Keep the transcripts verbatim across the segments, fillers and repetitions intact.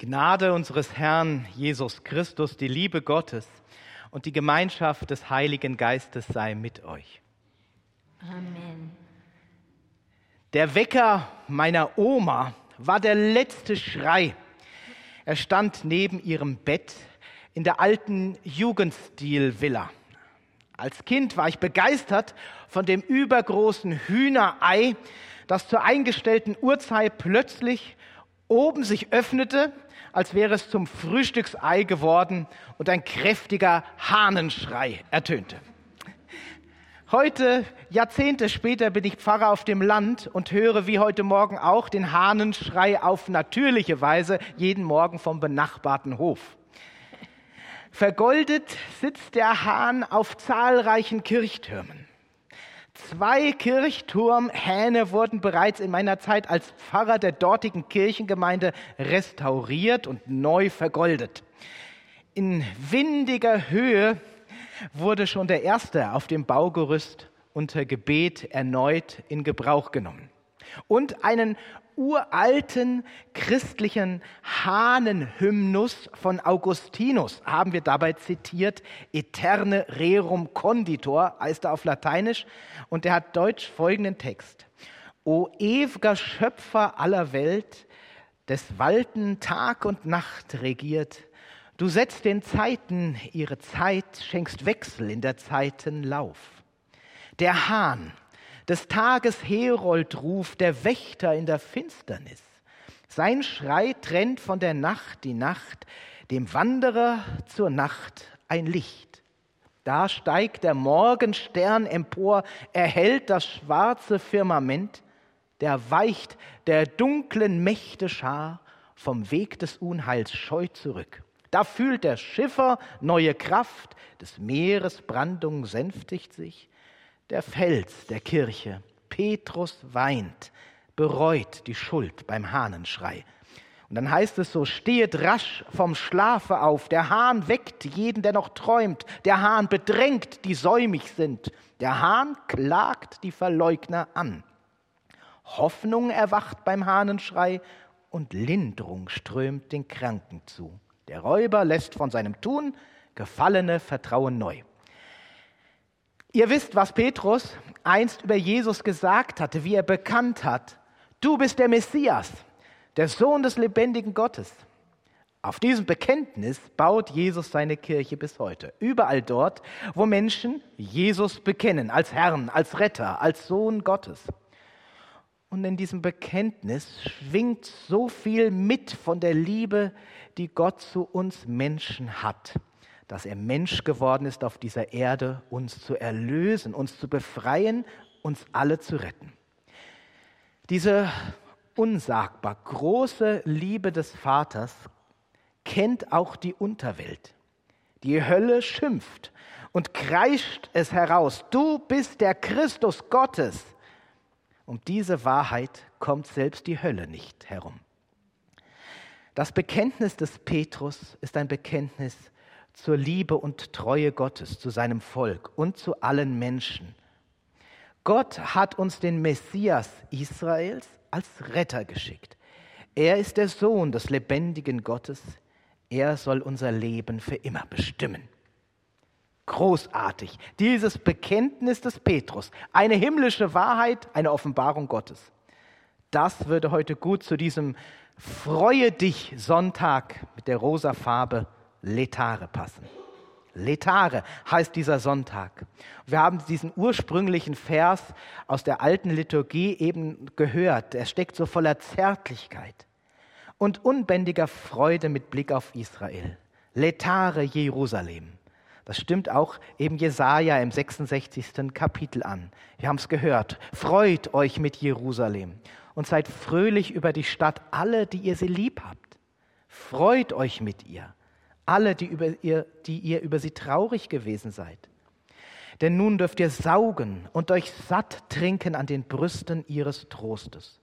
Gnade unseres Herrn Jesus Christus, die Liebe Gottes und die Gemeinschaft des Heiligen Geistes sei mit euch. Amen. Der Wecker meiner Oma war der letzte Schrei. Er stand neben ihrem Bett in der alten Jugendstil-Villa. Als Kind war ich begeistert von dem übergroßen Hühnerei, das zur eingestellten Uhrzeit plötzlich oben sich öffnete, als wäre es zum Frühstücksei geworden und ein kräftiger Hahnenschrei ertönte. Heute, Jahrzehnte später, bin ich Pfarrer auf dem Land und höre wie heute Morgen auch den Hahnenschrei auf natürliche Weise jeden Morgen vom benachbarten Hof. Vergoldet sitzt der Hahn auf zahlreichen Kirchtürmen. Zwei Kirchturmhähne wurden bereits in meiner Zeit als Pfarrer der dortigen Kirchengemeinde restauriert und neu vergoldet. In windiger Höhe wurde schon der erste auf dem Baugerüst unter Gebet erneut in Gebrauch genommen. Und einen uralten christlichen Hahnenhymnus von Augustinus haben wir dabei zitiert. Eterne rerum conditor heißt er auf Lateinisch und der hat deutsch folgenden Text. O ew'ger Schöpfer aller Welt, des Walten Tag und Nacht regiert, du setzt den Zeiten ihre Zeit, schenkst Wechsel in der Zeiten Lauf. Der Hahn, des Tages Heroldruf, der Wächter in der Finsternis. Sein Schrei trennt von der Nacht die Nacht, dem Wanderer zur Nacht ein Licht. Da steigt der Morgenstern empor, erhellt das schwarze Firmament, der weicht der dunklen Mächte Schar vom Weg des Unheils scheu zurück. Da fühlt der Schiffer neue Kraft, des Meeres Brandung sänftigt sich. Der Fels der Kirche, Petrus weint, bereut die Schuld beim Hahnenschrei. Und dann heißt es so, stehet rasch vom Schlafe auf, der Hahn weckt jeden, der noch träumt, der Hahn bedrängt, die säumig sind, der Hahn klagt die Verleugner an. Hoffnung erwacht beim Hahnenschrei und Linderung strömt den Kranken zu. Der Räuber lässt von seinem Tun, Gefallene vertrauen neu. Ihr wisst, was Petrus einst über Jesus gesagt hatte, wie er bekannt hat. Du bist der Messias, der Sohn des lebendigen Gottes. Auf diesem Bekenntnis baut Jesus seine Kirche bis heute. Überall dort, wo Menschen Jesus bekennen, als Herrn, als Retter, als Sohn Gottes. Und in diesem Bekenntnis schwingt so viel mit von der Liebe, die Gott zu uns Menschen hat, dass er Mensch geworden ist auf dieser Erde, uns zu erlösen, uns zu befreien, uns alle zu retten. Diese unsagbar große Liebe des Vaters kennt auch die Unterwelt. Die Hölle schimpft und kreischt es heraus. Du bist der Christus Gottes. Um diese Wahrheit kommt selbst die Hölle nicht herum. Das Bekenntnis des Petrus ist ein Bekenntnis zur Liebe und Treue Gottes, zu seinem Volk und zu allen Menschen. Gott hat uns den Messias Israels als Retter geschickt. Er ist der Sohn des lebendigen Gottes. Er soll unser Leben für immer bestimmen. Großartig, dieses Bekenntnis des Petrus, eine himmlische Wahrheit, eine Offenbarung Gottes. Das würde heute gut zu diesem Freue dich Sonntag mit der rosa Farbe Letare passen. Letare heißt dieser Sonntag. Wir haben diesen ursprünglichen Vers aus der alten Liturgie eben gehört. Er steckt so voller Zärtlichkeit und unbändiger Freude mit Blick auf Israel. Letare Jerusalem. Das stimmt auch eben Jesaja im sechsundsechzigsten Kapitel an. Wir haben es gehört. Freut euch mit Jerusalem und seid fröhlich über die Stadt, alle, die ihr sie lieb habt. Freut euch mit ihr. Alle, die, über ihr, die ihr über sie traurig gewesen seid. Denn nun dürft ihr saugen und euch satt trinken an den Brüsten ihres Trostes.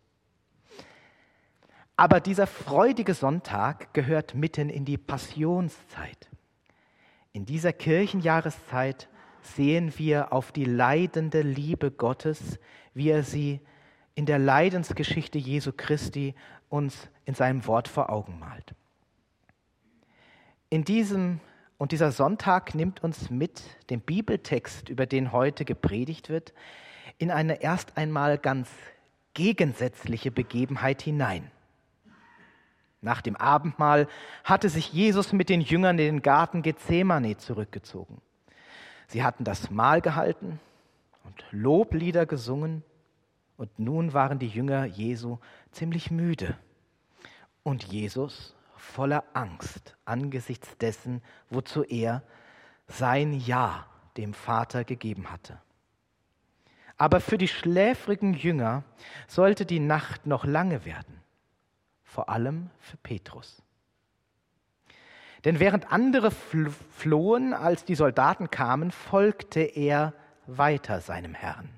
Aber dieser freudige Sonntag gehört mitten in die Passionszeit. In dieser Kirchenjahreszeit sehen wir auf die leidende Liebe Gottes, wie er sie in der Leidensgeschichte Jesu Christi uns in seinem Wort vor Augen malt. In diesem und dieser Sonntag nimmt uns mit dem Bibeltext, über den heute gepredigt wird, in eine erst einmal ganz gegensätzliche Begebenheit hinein. Nach dem Abendmahl hatte sich Jesus mit den Jüngern in den Garten Gethsemane zurückgezogen. Sie hatten das Mahl gehalten und Loblieder gesungen und nun waren die Jünger Jesu ziemlich müde. Und Jesus voller Angst angesichts dessen, wozu er sein Ja dem Vater gegeben hatte. Aber für die schläfrigen Jünger sollte die Nacht noch lange werden, vor allem für Petrus. Denn während andere flohen, als die Soldaten kamen, folgte er weiter seinem Herrn.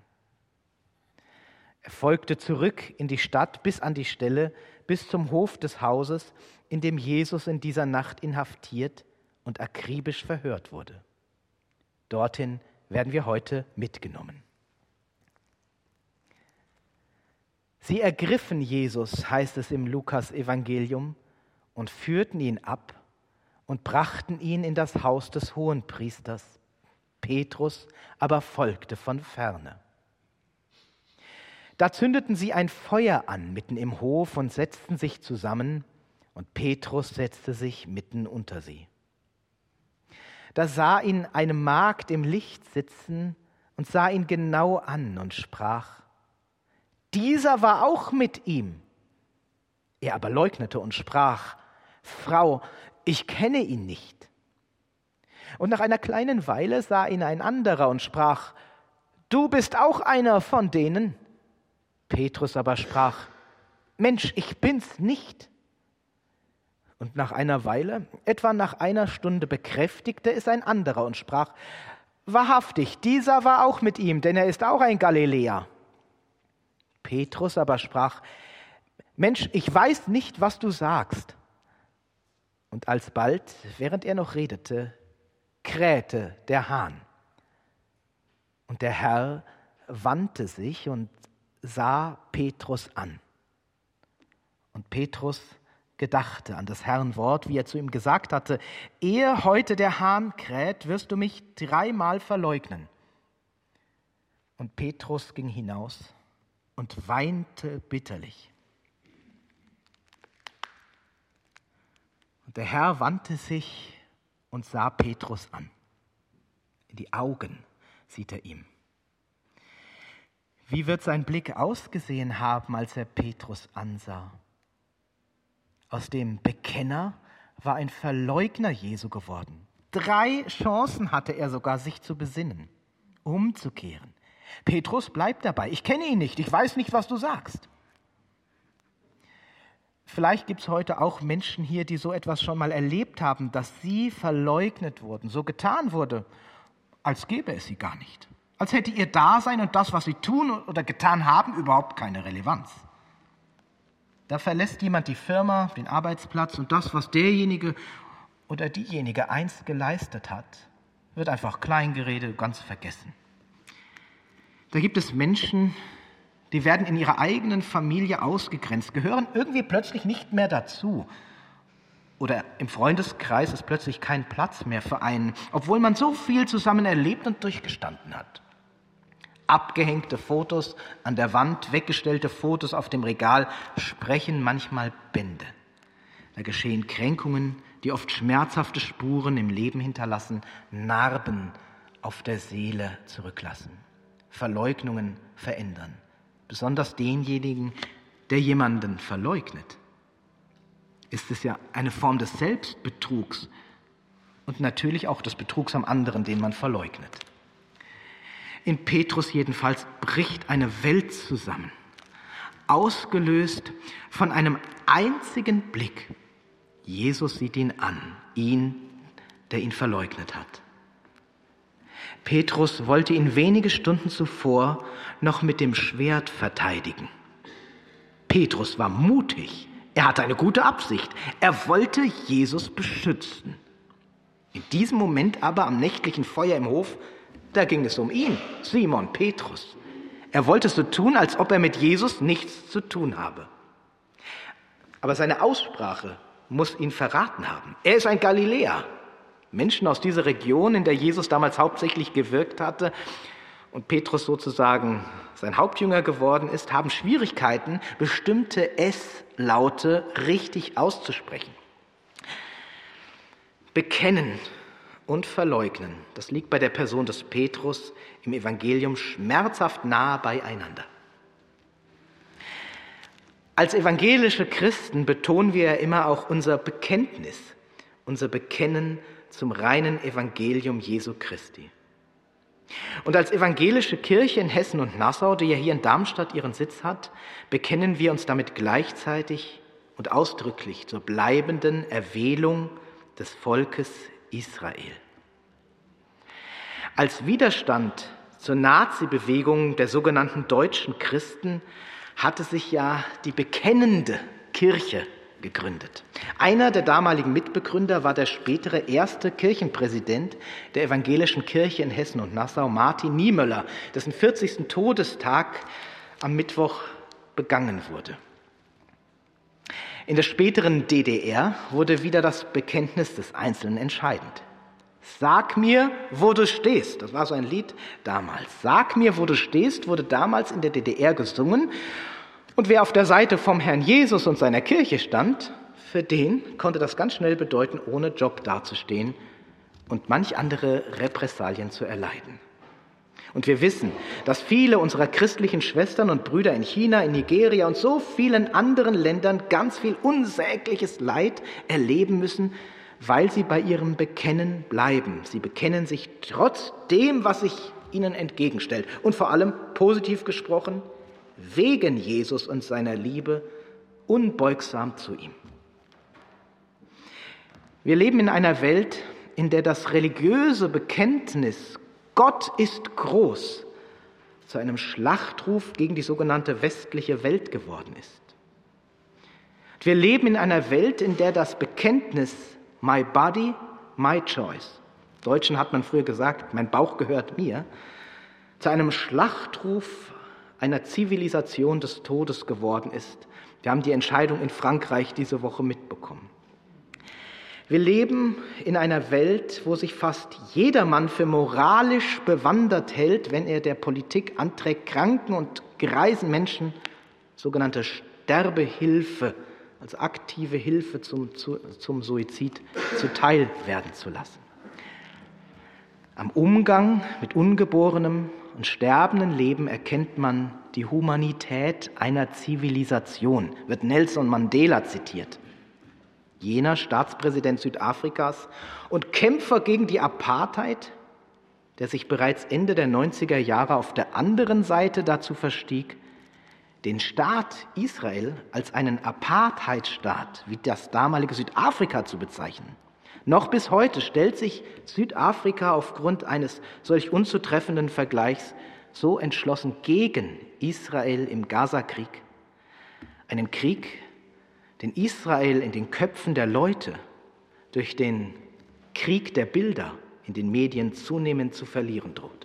Er folgte zurück in die Stadt bis an die Stelle, bis zum Hof des Hauses, in dem Jesus in dieser Nacht inhaftiert und akribisch verhört wurde. Dorthin werden wir heute mitgenommen. Sie ergriffen Jesus, heißt es im Lukas-Evangelium, und führten ihn ab und brachten ihn in das Haus des Hohenpriesters. Petrus aber folgte von ferne. Da zündeten sie ein Feuer an mitten im Hof und setzten sich zusammen, und Petrus setzte sich mitten unter sie. Da sah ihn eine Magd im Licht sitzen und sah ihn genau an und sprach: Dieser war auch mit ihm. Er aber leugnete und sprach: Frau, ich kenne ihn nicht. Und nach einer kleinen Weile sah ihn ein anderer und sprach: Du bist auch einer von denen. Petrus aber sprach: Mensch, ich bin's nicht. Und nach einer Weile, etwa nach einer Stunde, bekräftigte es ein anderer und sprach: Wahrhaftig, dieser war auch mit ihm, denn er ist auch ein Galiläer. Petrus aber sprach: Mensch, ich weiß nicht, was du sagst. Und alsbald, während er noch redete, krähte der Hahn. Und der Herr wandte sich und sah Petrus an. Und Petrus gedachte an des Herrn Wort, wie er zu ihm gesagt hatte: Ehe heute der Hahn kräht, wirst du mich dreimal verleugnen. Und Petrus ging hinaus und weinte bitterlich. Und der Herr wandte sich und sah Petrus an. In die Augen sieht er ihm. Wie wird sein Blick ausgesehen haben, als er Petrus ansah? Aus dem Bekenner war ein Verleugner Jesu geworden. Drei Chancen hatte er sogar, sich zu besinnen, umzukehren. Petrus bleibt dabei: Ich kenne ihn nicht, ich weiß nicht, was du sagst. Vielleicht gibt es heute auch Menschen hier, die so etwas schon mal erlebt haben, dass sie verleugnet wurden, so getan wurde, als gäbe es sie gar nicht. Als hätte ihr Dasein und das, was sie tun oder getan haben, überhaupt keine Relevanz. Da verlässt jemand die Firma, den Arbeitsplatz, und das, was derjenige oder diejenige einst geleistet hat, wird einfach klein geredet, ganz vergessen. Da gibt es Menschen, die werden in ihrer eigenen Familie ausgegrenzt, gehören irgendwie plötzlich nicht mehr dazu. Oder im Freundeskreis ist plötzlich kein Platz mehr für einen, obwohl man so viel zusammen erlebt und durchgestanden hat. Abgehängte Fotos an der Wand, weggestellte Fotos auf dem Regal sprechen manchmal Bände. Da geschehen Kränkungen, die oft schmerzhafte Spuren im Leben hinterlassen, Narben auf der Seele zurücklassen. Verleugnungen verändern, besonders denjenigen, der jemanden verleugnet. Ist es ja eine Form des Selbstbetrugs und natürlich auch des Betrugs am anderen, den man verleugnet. In Petrus jedenfalls bricht eine Welt zusammen, ausgelöst von einem einzigen Blick. Jesus sieht ihn an, ihn, der ihn verleugnet hat. Petrus wollte ihn wenige Stunden zuvor noch mit dem Schwert verteidigen. Petrus war mutig, er hatte eine gute Absicht, er wollte Jesus beschützen. In diesem Moment aber am nächtlichen Feuer im Hof, da ging es um ihn, Simon Petrus. Er wollte so tun, als ob er mit Jesus nichts zu tun habe. Aber seine Aussprache muss ihn verraten haben. Er ist ein Galiläer. Menschen aus dieser Region, in der Jesus damals hauptsächlich gewirkt hatte und Petrus sozusagen sein Hauptjünger geworden ist, haben Schwierigkeiten, bestimmte S-Laute richtig auszusprechen. Bekennen und verleugnen, das liegt bei der Person des Petrus im Evangelium schmerzhaft nahe beieinander. Als evangelische Christen betonen wir ja immer auch unser Bekenntnis, unser Bekennen zum reinen Evangelium Jesu Christi. Und als evangelische Kirche in Hessen und Nassau, die ja hier in Darmstadt ihren Sitz hat, bekennen wir uns damit gleichzeitig und ausdrücklich zur bleibenden Erwählung des Volkes Israel. Als Widerstand zur Nazi-Bewegung der sogenannten deutschen Christen hatte sich ja die bekennende Kirche gegründet. Einer der damaligen Mitbegründer war der spätere erste Kirchenpräsident der evangelischen Kirche in Hessen und Nassau, Martin Niemöller, dessen vierzigsten Todestag am Mittwoch begangen wurde. In der späteren D D R wurde wieder das Bekenntnis des Einzelnen entscheidend. Sag mir, wo du stehst. Das war so ein Lied damals. Sag mir, wo du stehst, wurde damals in der D D R gesungen. Und wer auf der Seite vom Herrn Jesus und seiner Kirche stand, für den konnte das ganz schnell bedeuten, ohne Job dazustehen und manch andere Repressalien zu erleiden. Und wir wissen, dass viele unserer christlichen Schwestern und Brüder in China, in Nigeria und so vielen anderen Ländern ganz viel unsägliches Leid erleben müssen, weil sie bei ihrem Bekennen bleiben. Sie bekennen sich trotz dem, was sich ihnen entgegenstellt. Und vor allem, positiv gesprochen, wegen Jesus und seiner Liebe unbeugsam zu ihm. Wir leben in einer Welt, in der das religiöse Bekenntnis Gott ist groß zu einem Schlachtruf gegen die sogenannte westliche Welt geworden ist. Wir leben in einer Welt, in der das Bekenntnis My body, my choice, im Deutschen hat man früher gesagt, mein Bauch gehört mir, zu einem Schlachtruf einer Zivilisation des Todes geworden ist. Wir haben die Entscheidung in Frankreich diese Woche mitbekommen. Wir leben in einer Welt, wo sich fast jedermann für moralisch bewandert hält, wenn er der Politik anträgt, kranken und greisen Menschen sogenannte Sterbehilfe, als aktive Hilfe zum, zu, zum Suizid zuteil werden zu lassen. Am Umgang mit ungeborenem und sterbenden Leben erkennt man die Humanität einer Zivilisation, wird Nelson Mandela zitiert. Jener Staatspräsident Südafrikas und Kämpfer gegen die Apartheid, der sich bereits Ende der neunziger Jahre auf der anderen Seite dazu verstieg, den Staat Israel als einen Apartheidstaat wie das damalige Südafrika zu bezeichnen. Noch bis heute stellt sich Südafrika aufgrund eines solch unzutreffenden Vergleichs so entschlossen gegen Israel im Gazakrieg, einen Krieg, den Israel in den Köpfen der Leute durch den Krieg der Bilder in den Medien zunehmend zu verlieren droht.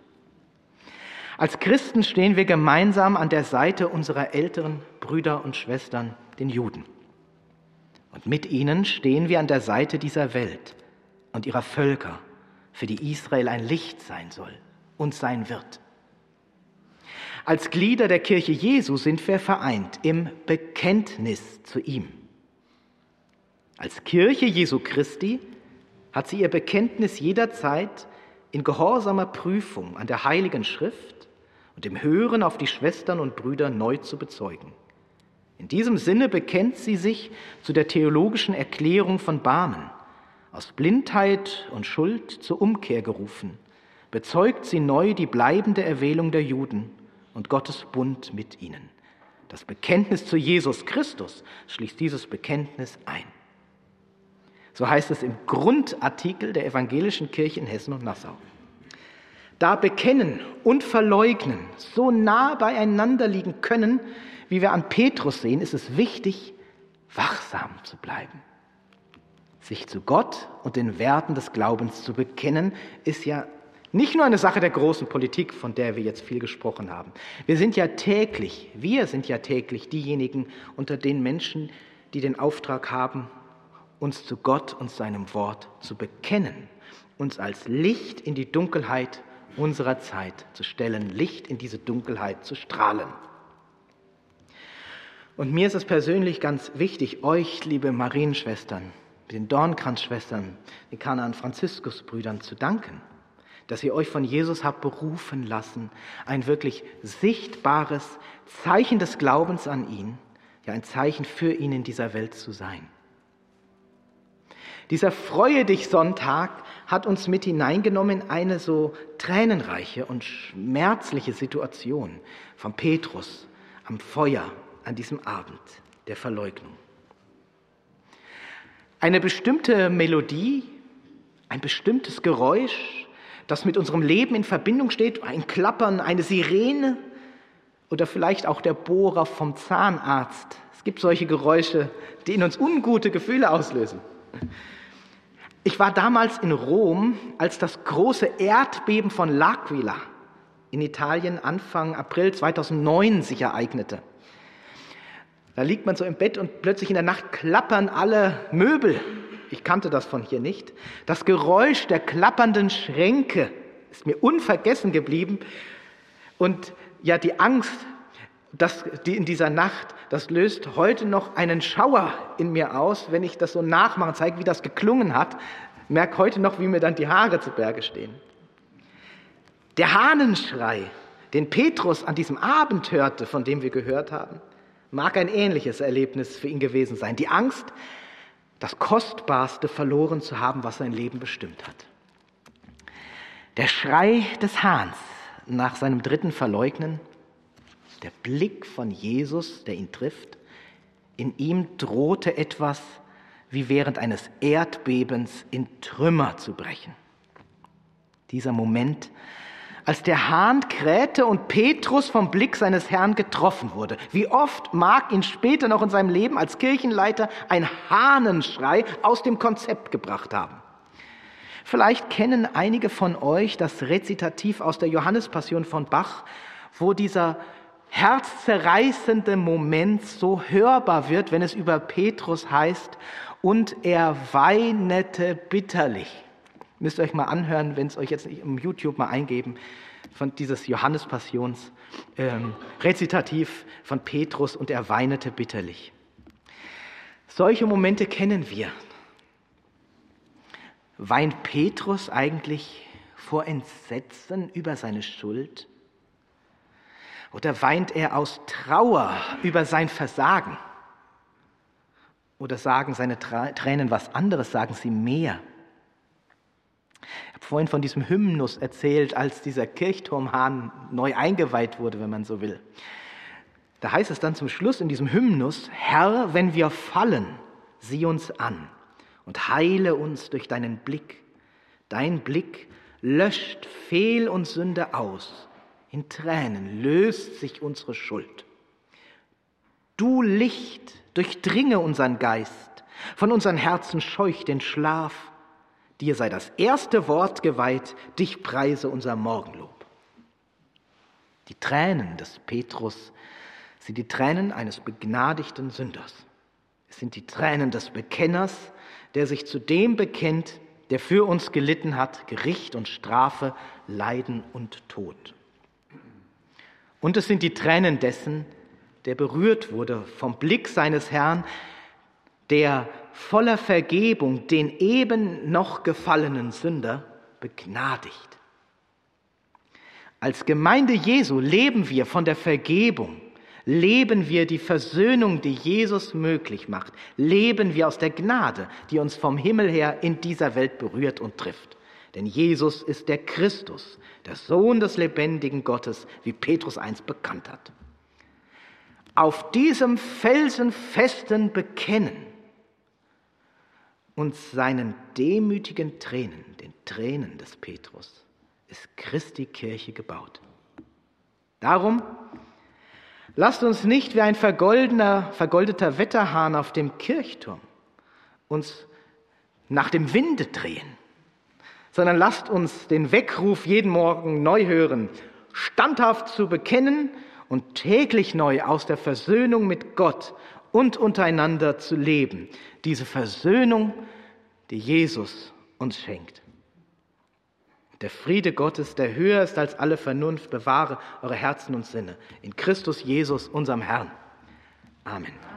Als Christen stehen wir gemeinsam an der Seite unserer älteren Brüder und Schwestern, den Juden. Und mit ihnen stehen wir an der Seite dieser Welt und ihrer Völker, für die Israel ein Licht sein soll und sein wird. Als Glieder der Kirche Jesu sind wir vereint im Bekenntnis zu ihm. Als Kirche Jesu Christi hat sie ihr Bekenntnis jederzeit in gehorsamer Prüfung an der Heiligen Schrift und im Hören auf die Schwestern und Brüder neu zu bezeugen. In diesem Sinne bekennt sie sich zu der theologischen Erklärung von Barmen. Aus Blindheit und Schuld zur Umkehr gerufen, bezeugt sie neu die bleibende Erwählung der Juden und Gottes Bund mit ihnen. Das Bekenntnis zu Jesus Christus schließt dieses Bekenntnis ein. So heißt es im Grundartikel der Evangelischen Kirche in Hessen und Nassau. Da Bekennen und Verleugnen so nah beieinander liegen können, wie wir an Petrus sehen, ist es wichtig, wachsam zu bleiben. Sich zu Gott und den Werten des Glaubens zu bekennen, ist ja nicht nur eine Sache der großen Politik, von der wir jetzt viel gesprochen haben. Wir sind ja täglich, wir sind ja täglich diejenigen unter den Menschen, die den Auftrag haben, uns zu Gott und seinem Wort zu bekennen, uns als Licht in die Dunkelheit unserer Zeit zu stellen, Licht in diese Dunkelheit zu strahlen. Und mir ist es persönlich ganz wichtig, euch, liebe Marienschwestern, den Dornkranzschwestern, den Kanaan-Franziskus-Brüdern zu danken, dass ihr euch von Jesus habt berufen lassen, ein wirklich sichtbares Zeichen des Glaubens an ihn, ja ein Zeichen für ihn in dieser Welt zu sein. Dieser Freue-dich-Sonntag hat uns mit hineingenommen in eine so tränenreiche und schmerzliche Situation von Petrus am Feuer an diesem Abend der Verleugnung. Eine bestimmte Melodie, ein bestimmtes Geräusch, das mit unserem Leben in Verbindung steht, ein Klappern, eine Sirene oder vielleicht auch der Bohrer vom Zahnarzt. Es gibt solche Geräusche, die in uns ungute Gefühle auslösen. Ich war damals in Rom, als das große Erdbeben von L'Aquila in Italien Anfang April zweitausendneun sich ereignete. Da liegt man so im Bett und plötzlich in der Nacht klappern alle Möbel. Ich kannte das von hier nicht. Das Geräusch der klappernden Schränke ist mir unvergessen geblieben. Und ja, die Angst, dass die in dieser Nacht, das löst heute noch einen Schauer in mir aus, wenn ich das so nachmache, zeige, wie das geklungen hat. Merke heute noch, wie mir dann die Haare zu Berge stehen. Der Hahnenschrei, den Petrus an diesem Abend hörte, von dem wir gehört haben, mag ein ähnliches Erlebnis für ihn gewesen sein. Die Angst, das Kostbarste verloren zu haben, was sein Leben bestimmt hat. Der Schrei des Hahns nach seinem dritten Verleugnen, der Blick von Jesus, der ihn trifft, in ihm drohte etwas wie während eines Erdbebens in Trümmer zu brechen. Dieser Moment, als der Hahn krähte und Petrus vom Blick seines Herrn getroffen wurde. Wie oft mag ihn später noch in seinem Leben als Kirchenleiter ein Hahnenschrei aus dem Konzept gebracht haben. Vielleicht kennen einige von euch das Rezitativ aus der Johannespassion von Bach, wo dieser herzzerreißende Moment so hörbar wird, wenn es über Petrus heißt, und er weinete bitterlich. Müsst ihr euch mal anhören, wenn es euch jetzt nicht im YouTube mal eingeben, von dieses Johannespassions ähm, Rezitativ von Petrus, und er weinete bitterlich. Solche Momente kennen wir. Weint Petrus eigentlich vor Entsetzen über seine Schuld? Oder weint er aus Trauer über sein Versagen? Oder sagen seine Tränen was anderes, sagen sie mehr? Ich habe vorhin von diesem Hymnus erzählt, als dieser Kirchturmhahn neu eingeweiht wurde, wenn man so will. Da heißt es dann zum Schluss in diesem Hymnus: Herr, wenn wir fallen, sieh uns an und heile uns durch deinen Blick. Dein Blick löscht Fehl und Sünde aus. In Tränen löst sich unsere Schuld. Du Licht, durchdringe unseren Geist, von unseren Herzen scheuch den Schlaf. Dir sei das erste Wort geweiht, dich preise unser Morgenlob. Die Tränen des Petrus sind die Tränen eines begnadigten Sünders. Es sind die Tränen des Bekenners, der sich zu dem bekennt, der für uns gelitten hat, Gericht und Strafe, Leiden und Tod. Und es sind die Tränen dessen, der berührt wurde vom Blick seines Herrn, der voller Vergebung den eben noch gefallenen Sünder begnadigt. Als Gemeinde Jesu leben wir von der Vergebung, leben wir die Versöhnung, die Jesus möglich macht, leben wir aus der Gnade, die uns vom Himmel her in dieser Welt berührt und trifft. Denn Jesus ist der Christus, der Sohn des lebendigen Gottes, wie Petrus einst bekannt hat. Auf diesem felsenfesten Bekennen und seinen demütigen Tränen, den Tränen des Petrus, ist Christi Kirche gebaut. Darum lasst uns nicht wie ein vergoldener, vergoldeter Wetterhahn auf dem Kirchturm uns nach dem Winde drehen, sondern lasst uns den Weckruf jeden Morgen neu hören, standhaft zu bekennen und täglich neu aus der Versöhnung mit Gott und untereinander zu leben. Diese Versöhnung, die Jesus uns schenkt. Der Friede Gottes, der höher ist als alle Vernunft, bewahre eure Herzen und Sinne in Christus Jesus, unserem Herrn. Amen.